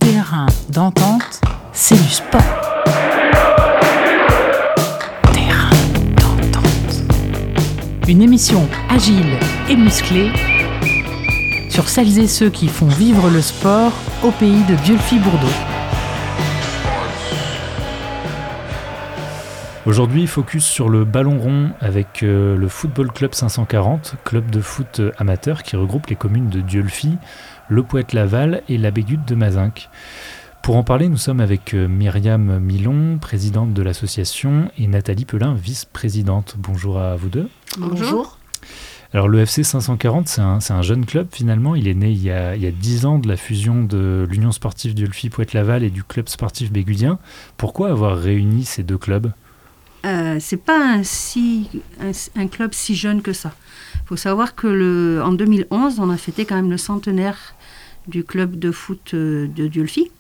terrain d'entente, c'est du sport. Terrain d'entente. Une émission agile et musclée sur celles et ceux qui font vivre le sport au pays de Dieulefit-Bourdeaux. Aujourd'hui, focus sur le ballon rond avec le Football Club 540, club de foot amateur qui regroupe les communes de Dieulefit, Le Poët-Laval et la Bégude de Mazinc. Pour en parler, nous sommes avec Myriam Milon, présidente de l'association, et Nathalie Pelin, vice-présidente. Bonjour à vous deux. Bonjour. Alors le FC 540, c'est un jeune club finalement. Il est né il y a 10 ans de la fusion de l'Union sportive Dieulefit-Poët-Laval et du club sportif bégudien. Pourquoi avoir réuni ces deux clubs ? C'est pas un club si jeune que ça. Il faut savoir que en 2011, on a fêté quand même le centenaire du club de foot de Dieulefit.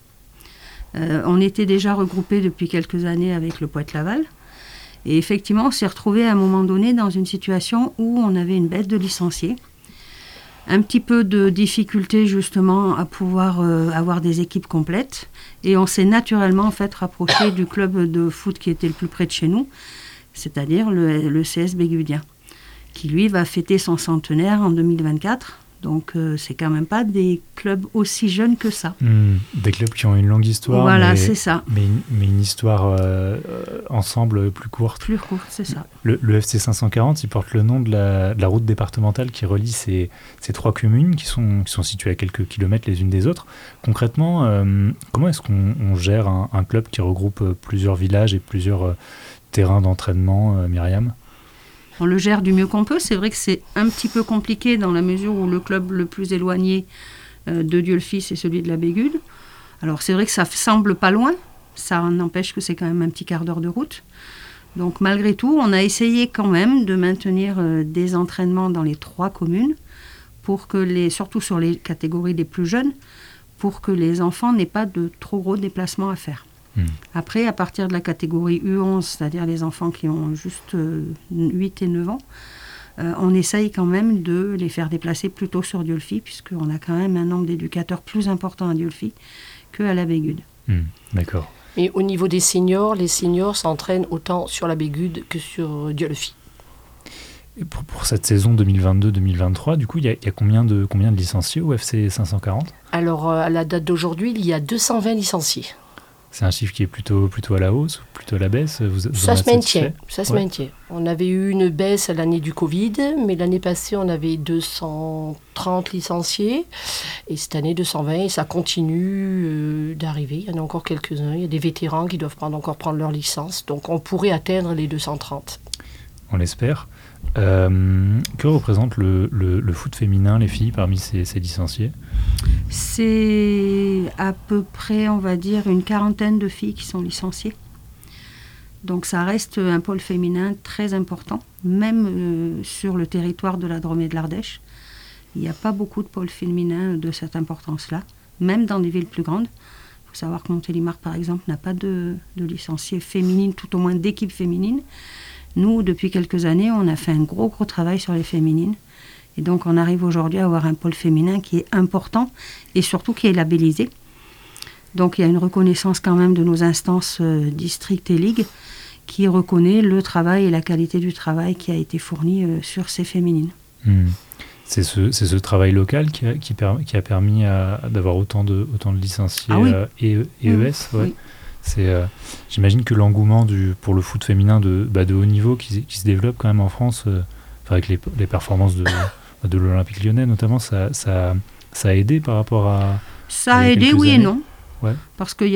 On était déjà regroupés depuis quelques années avec le Poët-Laval. Et effectivement, on s'est retrouvés à un moment donné dans une situation où on avait une baisse de licenciés. Un petit peu de difficulté justement à pouvoir avoir des équipes complètes. Et on s'est naturellement en fait rapproché du club de foot qui était le plus près de chez nous, c'est-à-dire le CS Bégudien, qui lui va fêter son centenaire en 2024. Donc c'est quand même pas des clubs aussi jeunes que ça. Des clubs qui ont une longue histoire. Voilà, c'est ça. Mais une histoire ensemble plus courte. Plus courte, c'est ça. Le FC 540, il porte le nom de la route départementale qui relie ces trois communes qui sont situées à quelques kilomètres les unes des autres. Concrètement, comment est-ce qu'on gère un club qui regroupe plusieurs villages et plusieurs terrains d'entraînement, Myriam ? On le gère du mieux qu'on peut. C'est vrai que c'est un petit peu compliqué dans la mesure où le club le plus éloigné de Dieulefit, c'est celui de la Bégude. Alors c'est vrai que ça semble pas loin, ça n'empêche que c'est quand même un petit quart d'heure de route. Donc malgré tout, on a essayé quand même de maintenir des entraînements dans les trois communes, pour que surtout sur les catégories les plus jeunes, pour que les enfants n'aient pas de trop gros déplacements à faire. Après, à partir de la catégorie U11, c'est-à-dire les enfants qui ont juste 8 et 9 ans, on essaye quand même de les faire déplacer plutôt sur Dieulefit, puisqu'on a quand même un nombre d'éducateurs plus important à Dieulefit qu'à la Bégude. D'accord. Et au niveau des seniors, les seniors s'entraînent autant sur la Bégude que sur Dieulefit. Et pour cette saison 2022-2023, du coup, il y a combien de licenciés au FC 540 ? Alors, à la date d'aujourd'hui, il y a 220 licenciés. C'est un chiffre qui est plutôt à la hausse ou plutôt à la baisse ? Ça se maintient. On avait eu une baisse à l'année du Covid, mais l'année passée, on avait 230 licenciés. Et cette année, 220, et ça continue d'arriver. Il y en a encore quelques-uns. Il y a des vétérans qui doivent encore prendre leur licence. Donc, on pourrait atteindre les 230. On l'espère. Que représente le foot féminin, les filles, parmi ces licenciés ? C'est à peu près, on va dire, une quarantaine de filles qui sont licenciées. Donc ça reste un pôle féminin très important, même sur le territoire de la Drôme et de l'Ardèche. Il n'y a pas beaucoup de pôles féminins de cette importance-là, même dans des villes plus grandes. Il faut savoir que Montélimar, par exemple, n'a pas de licenciés féminines, tout au moins d'équipes féminines. Nous, depuis quelques années, on a fait un gros travail sur les féminines. Et donc, on arrive aujourd'hui à avoir un pôle féminin qui est important et surtout qui est labellisé. Donc, il y a une reconnaissance quand même de nos instances district et ligue qui reconnaît le travail et la qualité du travail qui a été fourni sur ces féminines. C'est ce travail local qui a permis d'avoir autant de licenciés et ES, ouais. Oui. J'imagine que l'engouement pour le foot féminin de haut niveau qui se développe quand même en France, avec les performances de l'Olympique lyonnais notamment, ça a aidé par rapport à... Ça a aidé, oui années. Et non. Ouais. Parce que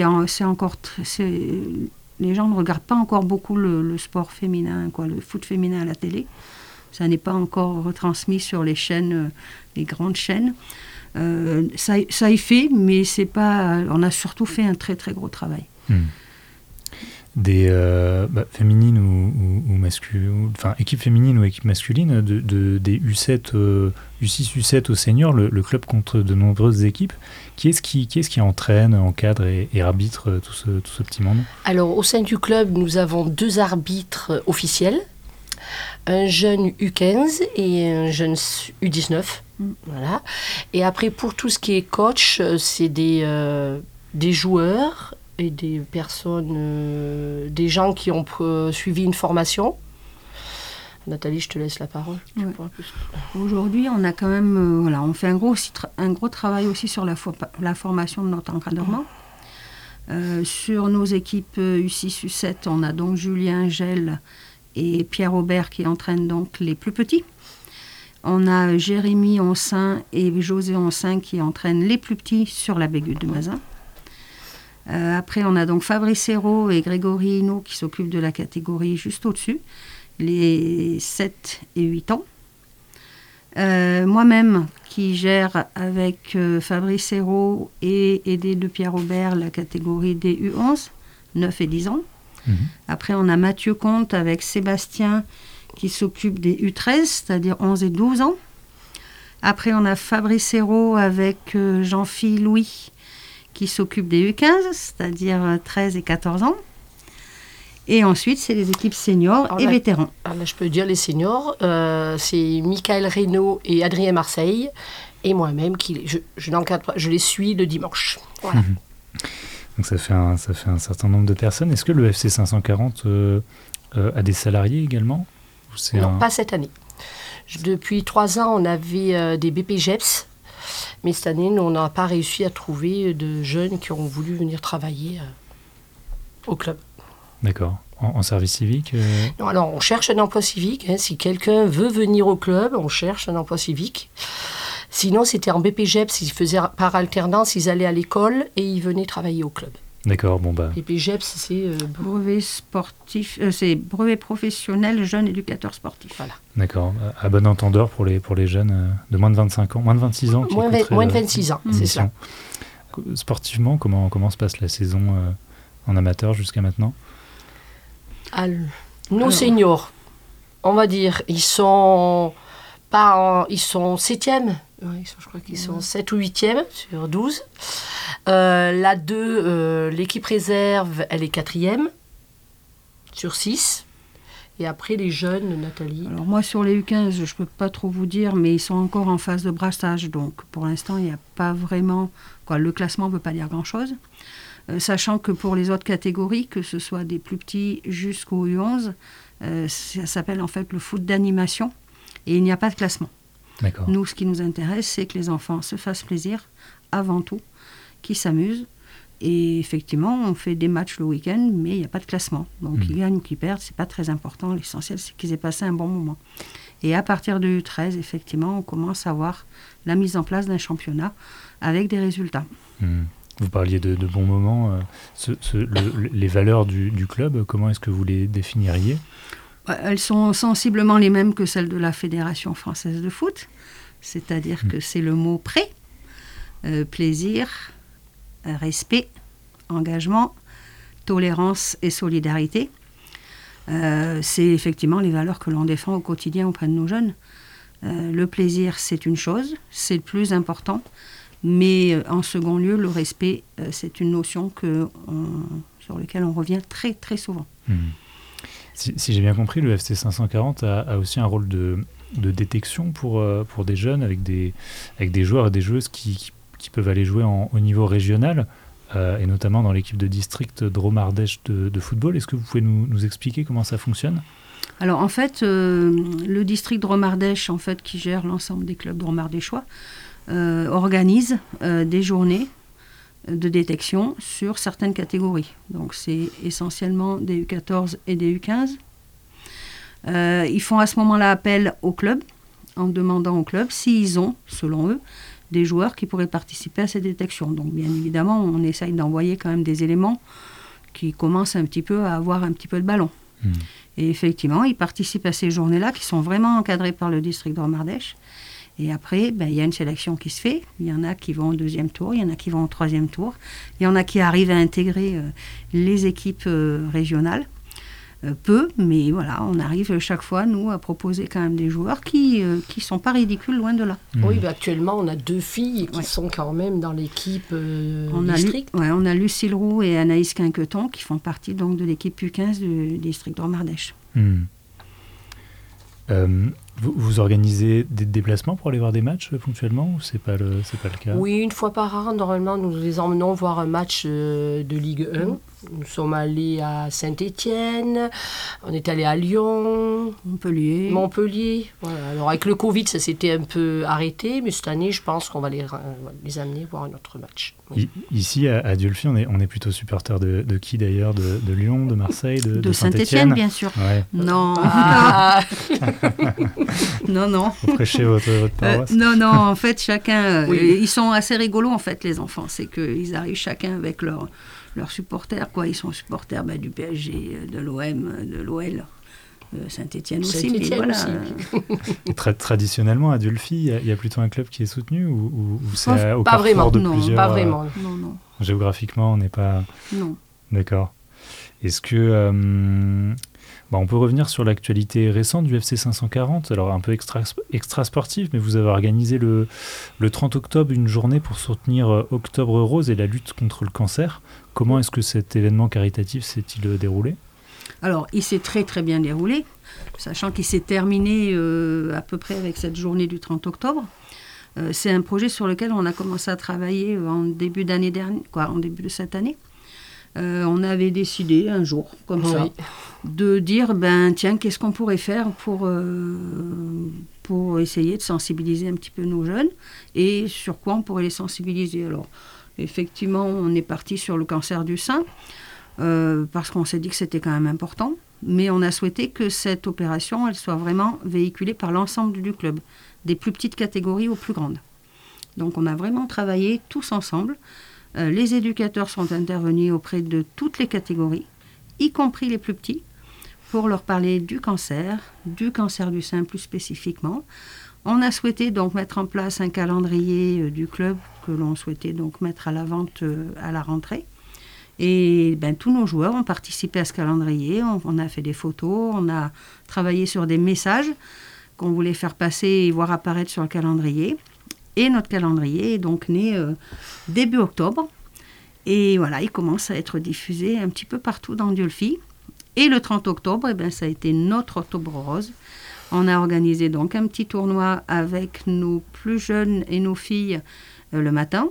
les gens ne regardent pas encore beaucoup le sport féminin, le foot féminin à la télé. Ça n'est pas encore retransmis sur les chaînes, les grandes chaînes. Ça y fait, mais c'est pas. On a surtout fait un très très gros travail. Des féminines ou masculines, enfin équipe féminine ou équipe masculine, des U7, U6, U7 au senior, le club compte de nombreuses équipes. Qui est-ce qui entraîne, encadre et arbitre tout ce petit monde ? Alors au sein du club, nous avons 2 arbitres officiels, un jeune U15 et un jeune U19. Voilà. Et après, pour tout ce qui est coach, c'est des des joueurs et des personnes, des gens qui ont suivi une formation. Nathalie, je te laisse la parole. Ouais. Aujourd'hui, on a quand même, on fait un gros travail aussi sur la formation de notre encadrement. Sur nos équipes U6, U7, on a donc Julien Gel et Pierre Aubert qui entraînent donc les plus petits. On a Jérémy Onsin et José Onsin qui entraînent les plus petits sur la Bégude de Mazin. Après, on a donc Fabrice Hérault et Grégory Hinault qui s'occupent de la catégorie juste au-dessus, les 7 et 8 ans. Moi-même qui gère avec Fabrice Hérault et aidé de Pierre Aubert la catégorie des U11, 9 et 10 ans. Après, on a Mathieu Comte avec Sébastien qui s'occupe des U13, c'est-à-dire 11 et 12 ans. Après, on a Fabrice Hérault avec Jean-Philippe Louis qui s'occupe des U15, c'est-à-dire 13 et 14 ans. Et ensuite, c'est les équipes seniors et vétérans. Alors là, je peux dire les seniors, c'est Michael Reynaud et Adrien Marseille, et moi-même, je les suis le dimanche. Voilà. Donc ça fait un certain nombre de personnes. Est-ce que le FC 540 a des salariés également ? Non, pas cette année. Depuis 3 ans, on avait des BPGEPS, mais cette année, nous, on n'a pas réussi à trouver de jeunes qui ont voulu venir travailler au club. D'accord. En service civique Non, alors, on cherche un emploi civique. Si quelqu'un veut venir au club, on cherche un emploi civique. Sinon, c'était en BPGEPS. Ils faisaient par alternance, ils allaient à l'école et ils venaient travailler au club. D'accord, BPGEPS, c'est... brevet sportif, c'est brevet professionnel jeune éducateur sportif. Voilà. D'accord. À bon entendeur pour les jeunes de moins de 25 ans, moins de 26 ans. Moins de 26 ans, c'est ça. Sportivement, comment se passe la saison en amateur jusqu'à maintenant ? Nos seniors, on va dire, ils sont 7e. Je crois qu'ils sont 7 ou 8e sur 12. La 2, l'équipe réserve, elle est 4e sur 6. Et après, les jeunes, Nathalie. Alors moi, sur les U15, je ne peux pas trop vous dire, mais ils sont encore en phase de brassage. Donc, pour l'instant, il n'y a pas vraiment... le classement ne veut pas dire grand-chose. Sachant que pour les autres catégories, que ce soit des plus petits jusqu'au U11, ça s'appelle en fait le foot d'animation. Et il n'y a pas de classement. D'accord. Nous, ce qui nous intéresse, c'est que les enfants se fassent plaisir, avant tout, qu'ils s'amusent. Et effectivement, on fait des matchs le week-end, mais il n'y a pas de classement. Donc, ils gagnent ou qu'ils perdent, ce n'est pas très important. L'essentiel, c'est qu'ils aient passé un bon moment. Et à partir de U13, effectivement, on commence à voir la mise en place d'un championnat avec des résultats. Vous parliez de bons moments. Les valeurs du club, comment est-ce que vous les définiriez ? Elles sont sensiblement les mêmes que celles de la Fédération française de foot. C'est-à-dire que c'est le mot prêt, plaisir, respect, engagement, tolérance et solidarité. C'est effectivement les valeurs que l'on défend au quotidien auprès de nos jeunes. Le plaisir, c'est une chose, c'est le plus important. Mais en second lieu, le respect, c'est une notion sur laquelle on revient très, très souvent. Si j'ai bien compris, le FC 540 a aussi un rôle de détection pour des jeunes avec des joueurs et des joueuses qui peuvent aller jouer au niveau régional, et notamment dans l'équipe de district Drôme-Ardèche de football. Est-ce que vous pouvez nous expliquer comment ça fonctionne ? Alors en fait, le district Drôme-Ardèche, en fait, qui gère l'ensemble des clubs drôme-ardéchois, organise des journées de détection sur certaines catégories. Donc c'est essentiellement des U14 et des U15. Ils font à ce moment-là appel au club, en demandant au club s'ils ont, selon eux, des joueurs qui pourraient participer à ces détections. Donc bien évidemment, on essaye d'envoyer quand même des éléments qui commencent un petit peu à avoir un petit peu de ballon. Et effectivement, ils participent à ces journées-là qui sont vraiment encadrées par le district Drôme-Ardèche. Et après, il y a une sélection qui se fait. Il y en a qui vont au 2e tour, il y en a qui vont au 3e tour. Il y en a qui arrivent à intégrer les équipes régionales. Peu, mais voilà, on arrive chaque fois, nous, à proposer quand même des joueurs qui sont pas ridicules, loin de là. Oui, actuellement, on a 2 filles qui sont quand même dans l'équipe district. On a Lucille Roux et Anaïs Quinqueton qui font partie donc de l'équipe U15 du district Drôme-Ardèche. Vous organisez des déplacements pour aller voir des matchs ponctuellement ou c'est pas le cas? Oui, une fois par an, normalement, nous les emmenons voir un match de Ligue 1. Nous sommes allés à Saint-Étienne, on est allés à Lyon, Montpellier. Voilà. Alors avec le Covid, ça s'était un peu arrêté, mais cette année, je pense qu'on va les amener voir un autre match. Oui. Ici, à Dieulefit, on est plutôt supporters de qui d'ailleurs? De Lyon, de Marseille, de Saint-Étienne, bien sûr. Ouais. Non. Non. Vous prêchez votre paroisse? Non, en fait, chacun... ils sont assez rigolos, en fait, les enfants. C'est qu'ils arrivent chacun avec leurs supporters, quoi. Ils sont supporters du PSG, de l'OM, de l'OL, Saint-Étienne aussi. Mais voilà. Traditionnellement, à Dieulefit, il y a plutôt un club qui est soutenu ou c'est au pas carrefour vraiment, de non, plusieurs... Pas vraiment. Non. Géographiquement, on n'est pas... Non. D'accord. Est-ce que... on peut revenir sur l'actualité récente du FC 540, alors un peu extra sportive, mais vous avez organisé le 30 octobre une journée pour soutenir Octobre Rose et la lutte contre le cancer. Comment est-ce que cet événement caritatif s'est-il déroulé? Alors, il s'est très très bien déroulé, sachant qu'il s'est terminé à peu près avec cette journée du 30 octobre. C'est un projet sur lequel on a commencé à travailler en début d'année dernière, en début de cette année. On avait décidé un jour, comme ça, de dire, tiens, qu'est-ce qu'on pourrait faire pour essayer de sensibiliser un petit peu nos jeunes et sur quoi on pourrait les sensibiliser. Alors, effectivement, on est parti sur le cancer du sein parce qu'on s'est dit que c'était quand même important, mais on a souhaité que cette opération, elle soit vraiment véhiculée par l'ensemble du club, des plus petites catégories aux plus grandes. Donc, on a vraiment travaillé tous ensemble. Les éducateurs sont intervenus auprès de toutes les catégories, y compris les plus petits, pour leur parler du cancer du sein plus spécifiquement. On a souhaité donc mettre en place un calendrier du club que l'on souhaitait donc mettre à la vente à la rentrée. Et tous nos joueurs ont participé à ce calendrier, on a fait des photos, on a travaillé sur des messages qu'on voulait faire passer et voir apparaître sur le calendrier. Et notre calendrier est donc né début octobre. Et voilà, il commence à être diffusé un petit peu partout dans Dieulefit. Et le 30 octobre, ça a été notre Octobre Rose. On a organisé donc un petit tournoi avec nos plus jeunes et nos filles le matin.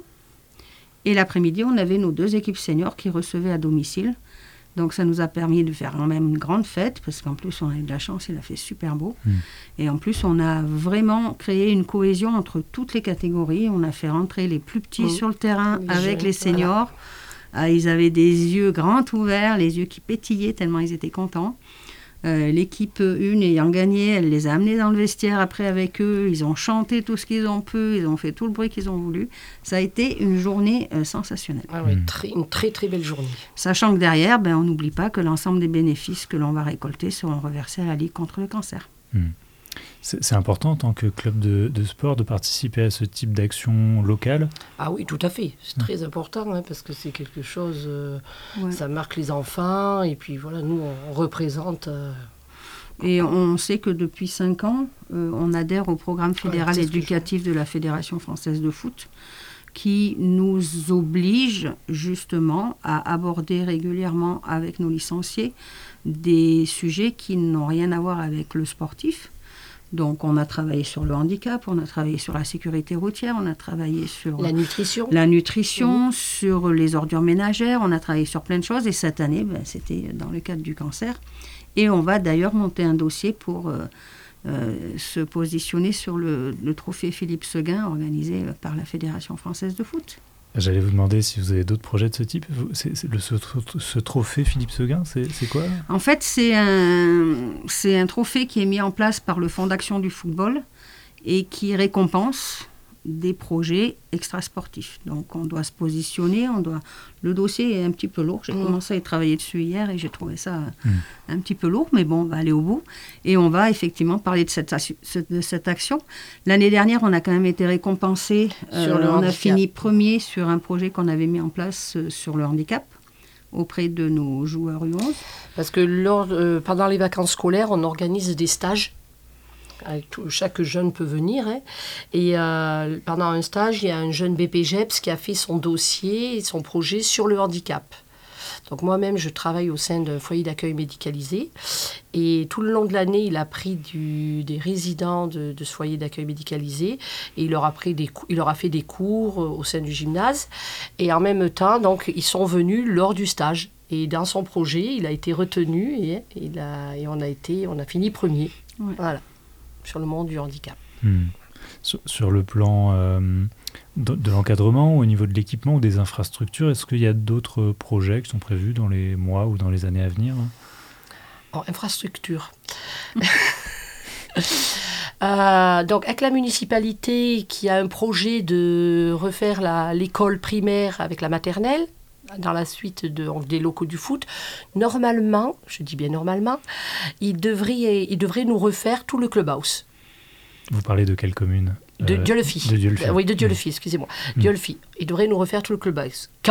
Et l'après-midi, on avait nos 2 équipes seniors qui recevaient à domicile. Donc ça nous a permis de faire quand même une grande fête, parce qu'en plus on a eu de la chance, il a fait super beau. Et en plus on a vraiment créé une cohésion entre toutes les catégories. On a fait rentrer les plus petits sur le terrain avec les seniors. Voilà. Ils avaient des yeux grands ouverts, les yeux qui pétillaient tellement ils étaient contents. L'équipe 1 ayant gagné, elle les a amenés dans le vestiaire après avec eux. Ils ont chanté tout ce qu'ils ont pu, ils ont fait tout le bruit qu'ils ont voulu. Ça a été une journée sensationnelle. Ah oui, une très très belle journée. Sachant que derrière, on n'oublie pas que l'ensemble des bénéfices que l'on va récolter seront reversés à la Ligue contre le cancer. C'est important en tant que club de sport de participer à ce type d'action locale? Ah oui, tout à fait. C'est très important parce que c'est quelque chose, ça marque les enfants et puis voilà, nous on représente... Et on sait que depuis 5 ans, on adhère au programme fédéral éducatif de la Fédération française de foot qui nous oblige justement à aborder régulièrement avec nos licenciés des sujets qui n'ont rien à voir avec le sportif. Donc, on a travaillé sur le handicap, on a travaillé sur la sécurité routière, on a travaillé sur la nutrition, sur les ordures ménagères, on a travaillé sur plein de choses. Et cette année, c'était dans le cadre du cancer. Et on va d'ailleurs monter un dossier pour se positionner sur le trophée Philippe Seguin organisé par la Fédération française de foot. J'allais vous demander si vous avez d'autres projets de ce type. Ce trophée Philippe Seguin, c'est quoi? En fait, c'est un trophée qui est mis en place par le Fonds d'action du football et qui récompense des projets extrasportifs. Donc, on doit se positionner, le dossier est un petit peu lourd. J'ai commencé à y travailler dessus hier et j'ai trouvé ça un petit peu lourd, mais bon, on va aller au bout. Et on va effectivement parler de cette action. L'année dernière, on a quand même été récompensé. On a fini premier sur un projet qu'on avait mis en place sur le handicap auprès de nos joueurs U11. Parce que pendant les vacances scolaires, on organise des stages. Chaque jeune peut venir. Et pendant un stage, il y a un jeune BPGEPS qui a fait son dossier et son projet sur le handicap. Donc moi-même, je travaille au sein d'un foyer d'accueil médicalisé. Et tout le long de l'année, il a pris des résidents de ce foyer d'accueil médicalisé et il leur a fait des cours au sein du gymnase. Et en même temps, donc, ils sont venus lors du stage. Et dans son projet, il a été retenu et on a fini premier. Ouais. Voilà, sur le monde du handicap. Sur le plan de l'encadrement, au niveau de l'équipement ou des infrastructures, est-ce qu'il y a d'autres projets qui sont prévus dans les mois ou dans les années à venir ? Infrastructure. Donc, avec la municipalité qui a un projet de refaire l'école primaire avec la maternelle, dans la suite des locaux du foot, normalement, je dis bien normalement, il devrait nous refaire tout le clubhouse. Vous parlez de quelle commune ? De Dieulefit. De Dieulefit. Oui, de Dieulefit, excusez-moi. Dieulefit. Il devrait nous refaire tout le clubhouse. Quand ?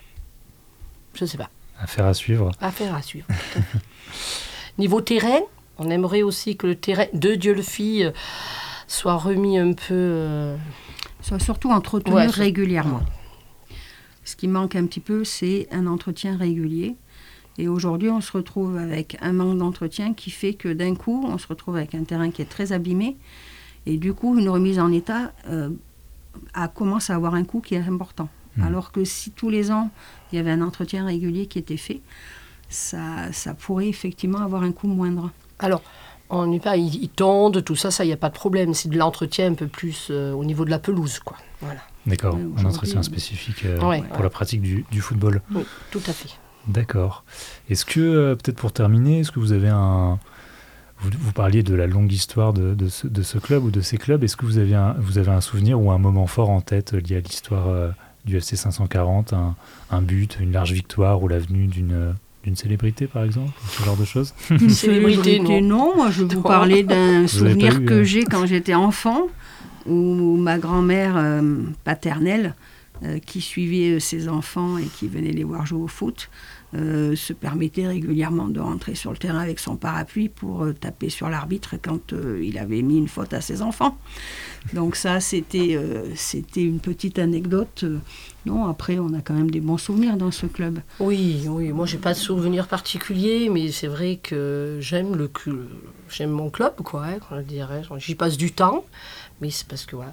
Je ne sais pas. Affaire à suivre. Affaire à suivre. Niveau terrain, on aimerait aussi que le terrain de Dieulefit soit remis un peu... soit surtout entretenu régulièrement. Ce qui manque un petit peu, c'est un entretien régulier. Et aujourd'hui, on se retrouve avec un manque d'entretien qui fait que d'un coup, on se retrouve avec un terrain qui est très abîmé. Et du coup, une remise en état commence à avoir un coût qui est important. Alors que si tous les ans, il y avait un entretien régulier qui était fait, ça pourrait effectivement avoir un coût moindre. Alors, on n'est pas, il tonde, tout ça, il n'y a pas de problème. C'est de l'entretien un peu plus au niveau de la pelouse, quoi. Voilà. D'accord, un entretien spécifique pour la pratique du football. Oui, tout à fait. D'accord. Est-ce que, peut-être pour terminer, est-ce que vous avez vous parliez de la longue histoire de ce club ou de ces clubs. Est-ce que vous avez un souvenir ou un moment fort en tête lié à l'histoire du FC 540, un but, une large victoire ou l'avenue d'une célébrité, par exemple, ce genre de choses? Une célébrité, non. Moi, je vais vous parler d'un souvenir que j'ai quand j'étais enfant, où ma grand-mère paternelle, qui suivait ses enfants et qui venait les voir jouer au foot, se permettait régulièrement de rentrer sur le terrain avec son parapluie pour taper sur l'arbitre quand il avait mis une faute à ses enfants. Donc ça, c'était une petite anecdote. Non, après, on a quand même des bons souvenirs dans ce club. Oui, moi, j'ai pas de souvenirs particuliers, mais c'est vrai que j'aime mon club, quoi, je dirais. J'y passe du temps, mais c'est parce que, voilà.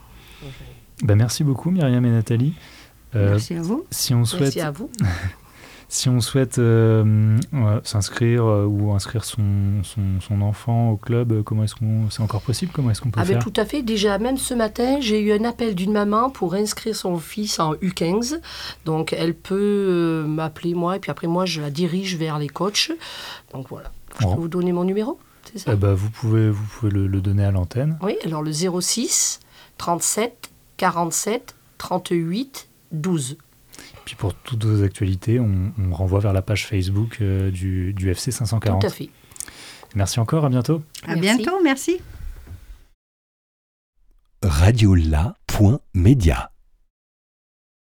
Merci beaucoup, Myriam et Nathalie. Merci à vous. Merci à vous. Si on souhaite s'inscrire ou inscrire son enfant au club, comment est-ce c'est encore possible? Comment est-ce qu'on peut faire? Tout à fait. Déjà, même ce matin, j'ai eu un appel d'une maman pour inscrire son fils en U15. Donc, elle peut m'appeler, moi, et puis après, moi, je la dirige vers les coachs. Donc, voilà. Je peux vous donner mon numéro, c'est ça? Vous pouvez le donner à l'antenne. Oui, alors le 06 37 47 38 12. Puis pour toutes vos actualités, on renvoie vers la page Facebook du FC 540. Tout à fait. Merci encore, à bientôt. À bientôt, merci. Radiola.media